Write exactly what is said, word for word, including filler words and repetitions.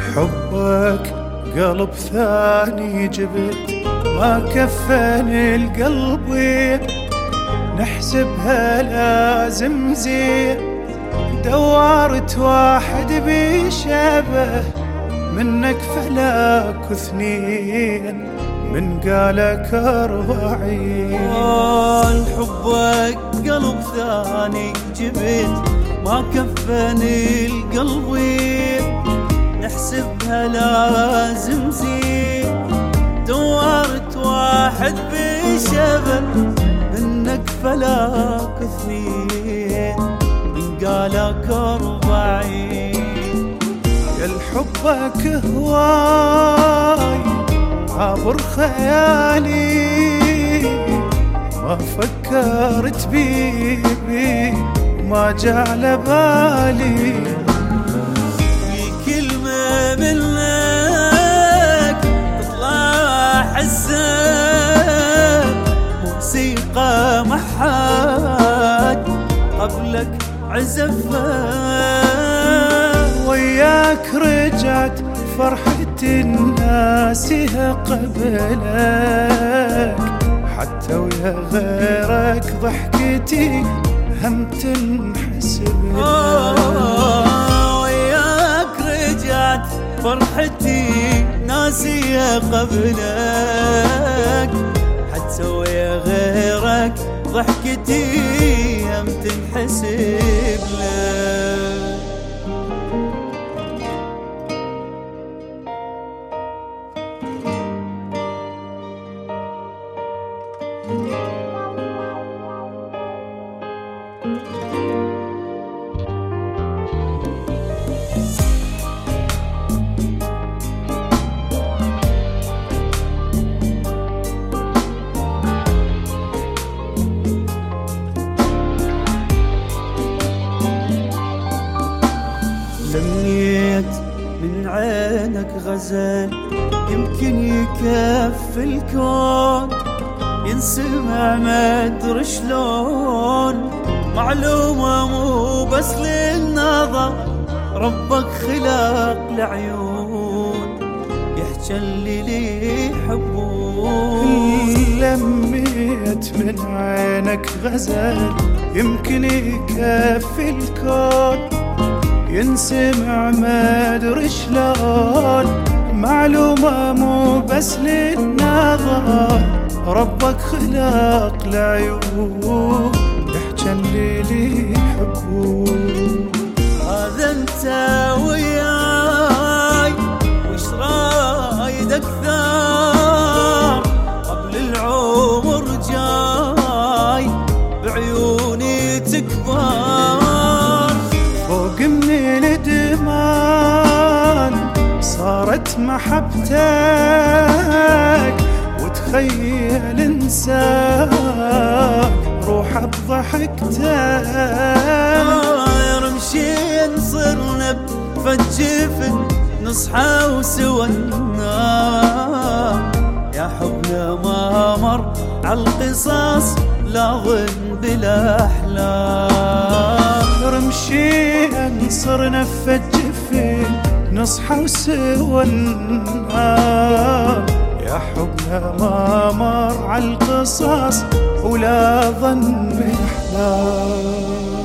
لحبك قلب ثاني جبت ما كفاني القلب، نحسبها لازم زين. دورت واحد بيشبه منك فلاك اثنين، من قالك أربعين. لحبك قلب ثاني جبت ما كفاني القلب، نحسبها لازم زين. دورت واحد بشبه منك فلاك اثنين، من قالك أربعين. يا لحبك هواي عبر خيالي، ما فكرت بيبي ما جاء على بالي. في كلمة منك تطلع حسك، موسيقى محاك قبلك عزفها. وياك رجعت فرحتي ناسيها قبلك، حتى ويا غيرك ضحكتي هم تنحسب. وياك رجعت فرحتي ناسية قبلك، حتى ويا غيرك ضحكتي هم تنحسب لك. لميت من عينك غزل يمكن يكفي الكون، ينسمع ما ادري شلون. معلومة مو بس للنظر، ربك خلق العيون يحجى اللي ليه يحبون. لميت من عينك غزل يمكن يكفي الكون، ينسمع ما ادري شلون. معلومة مو بس للنظر، ربك خلق العيون يحجى اللي يحبون. هذا انت وياي وش رايد اكثر، قبل العمر جاي بعيوني تكبر. فوق من الادمان صارت محبتك، وتخيل انساك روحه بضحكتك. رمشين صرنا بفجفن نصحى وسوى النار، يا حبنا ما مر عالقصص لا ظن بالاحلام. رمشين صرنا بفجفن نصحى وسوى النار، يا حبنا ما مر عالقصص ولا ظن بالاحلام.